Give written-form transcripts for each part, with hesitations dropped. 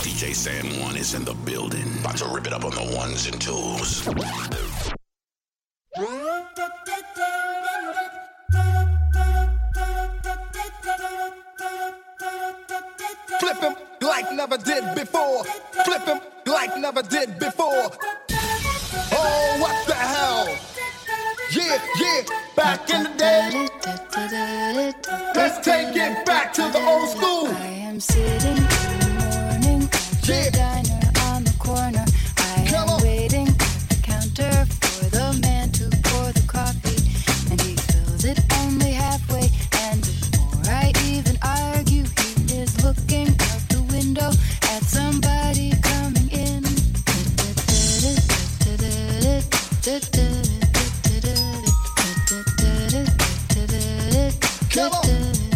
DJ San Juan is in the building. About to rip it up on the ones and twos. Flip him like never did before. Flip him like never did before. Oh, what the hell? Yeah, yeah, back in the day. Let's take it back to the old school. I am sitting in the morning at the diner on the corner. I am waiting at the counter for the man to pour the coffee, and he fills it only halfway. And before I even argue, he is looking out the window at somebody coming in. Come on.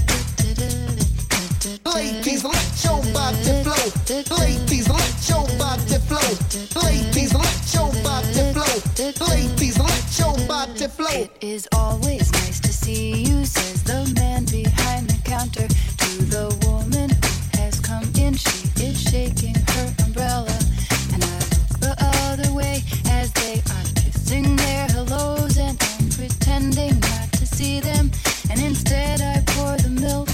Ladies, let your body flow. Ladies, let your body flow. Ladies, let your body flow. Ladies, let your body flow. It is always nice to see you, says the man behind the counter to the woman who has come in. She is shaking her umbrella, and I look the other way as they are kissing their hellos, and I'm pretending not to see them, and instead I pour the milk.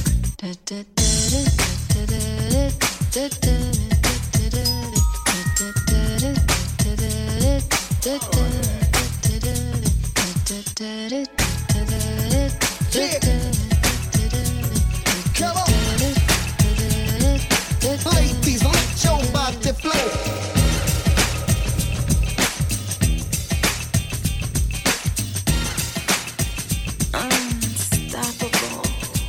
Come on. Ladies, let your body flow. Unstoppable.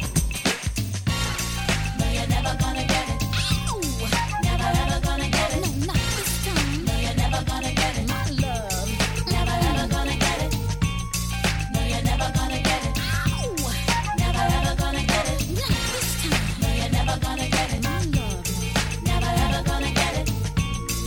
No, you're never gonna get it. Never ever gonna get it. No, not this time. No, you're never gonna get it. My love. Never ever gonna get it. No, you're never gonna get it. Never ever gonna get it. Not this time. No, you're never gonna get it. My love. Never ever gonna get it.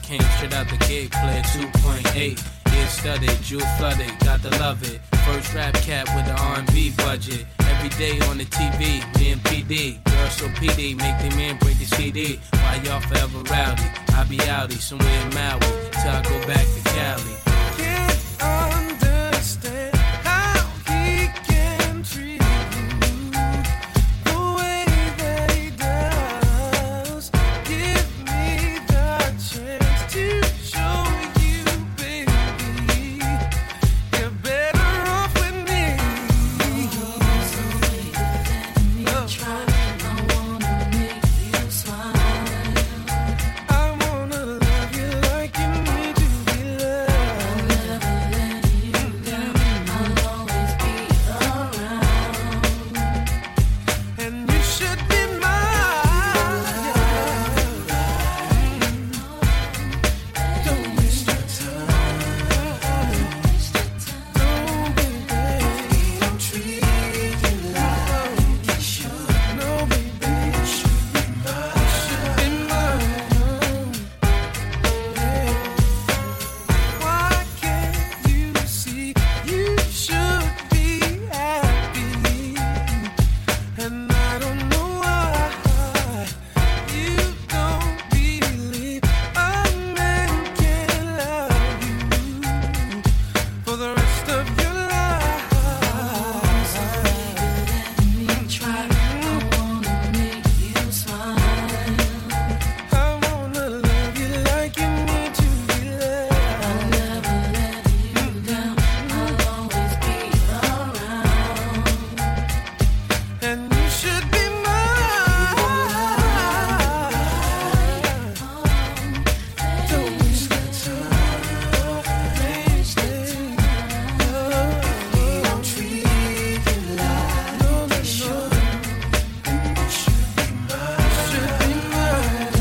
came straight out the gate, played 2.8. Ear studded, jewel flooded, got to love it. First rap cat with the R&B budget. Every day on the TV, me and PD. Girls so PD, make the man break the CD. While y'all forever rowdy, I be outie somewhere in Maui till I go back to Cali. Can't understand how he can treat you the way that he does. Give me the chance to show you, baby, you're better off with me. I wanna love you like you need to be loved. And you should be mine. Don't waste your time. Don't be baby. Don't treat you like you should. No, baby, you should be mine. Should be mine. Yeah. Why can't you see you should be happy? And I don't know why you don't believe a man can love you for the rest of your life. I wanna love you like you need to be loved. And you should be mine. Don't waste your time. Don't treat you like you should. And you should be mine. Should be mine.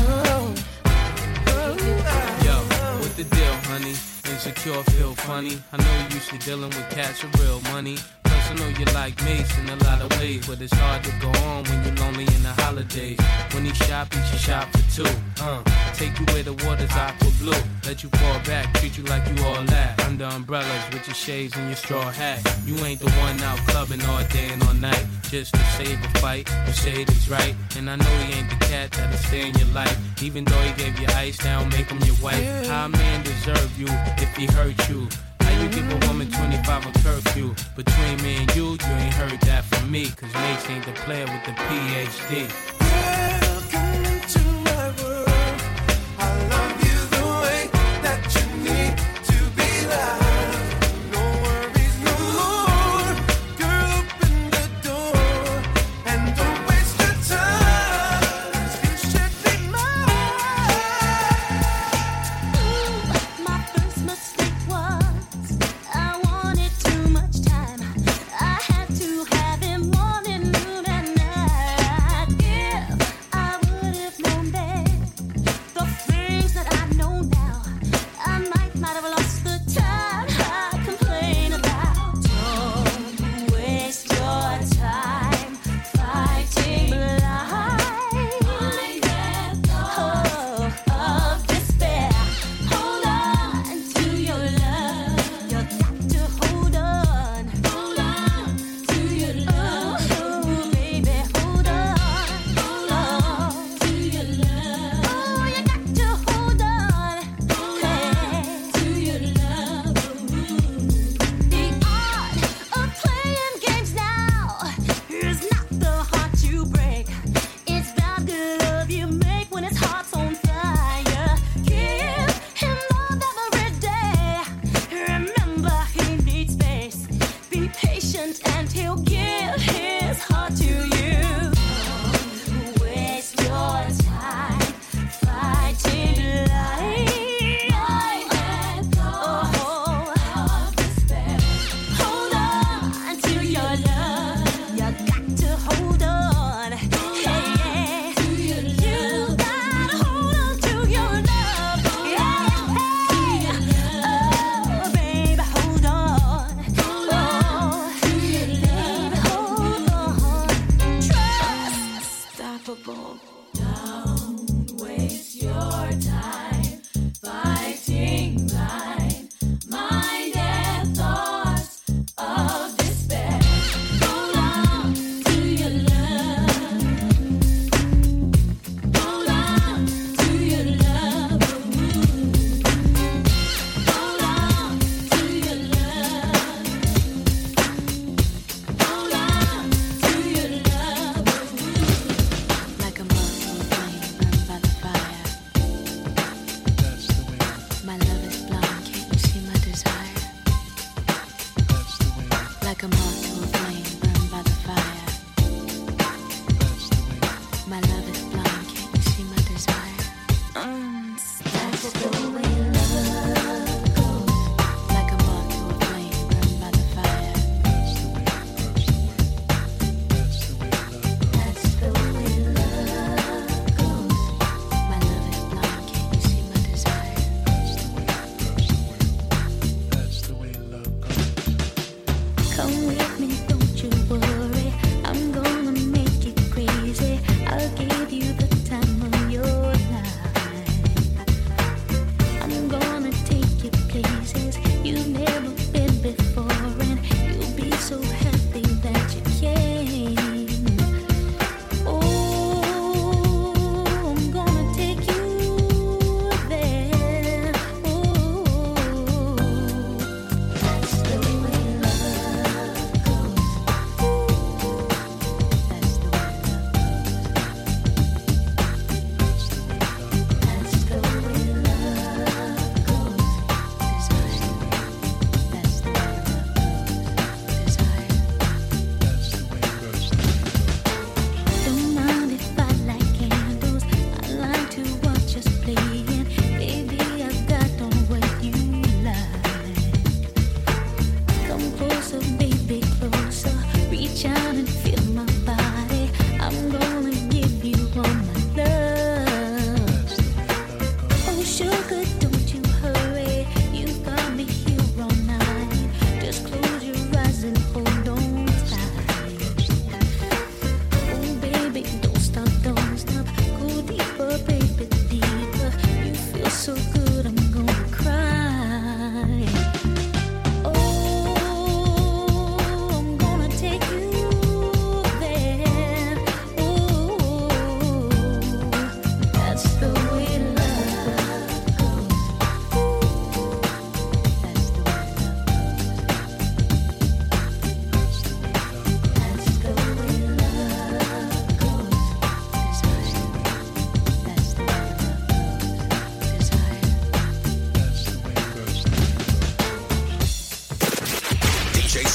Yo, what the deal, honey? Insecure, feel funny. I know you used to dealing with cats with real money. Plus, I know you like Mace in a lot of ways, but it's hard to go on when you're lonely in the holidays. When he shop, he should shop for two. Take you where the water's aqua blue. Let you fall back, treat you like you all that. Under umbrellas with your shades and your straw hat. You ain't the one out clubbing all day and all night just to save a fight. You say it is right, and I know he ain't the cat that'll stay in your life. Even though he gave you ice, now make him your wife. How a man deserve you if he hurt you? How you give a woman 25 a curfew? Between me and you ain't heard that from me. Cause Mace ain't the player with the PhD. Welcome into my world. I love you the way that you need to be loved. No worries, no more. Girl, open the door and don't waste your time. 'Cause you should be mine. My first mistake was I wanted too much time. I had to have him morning, noon, and night. Yeah.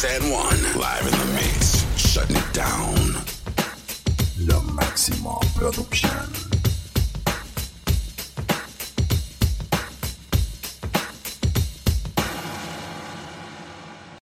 San Juan, live in the mix, shutting it down. Le Maximum Production.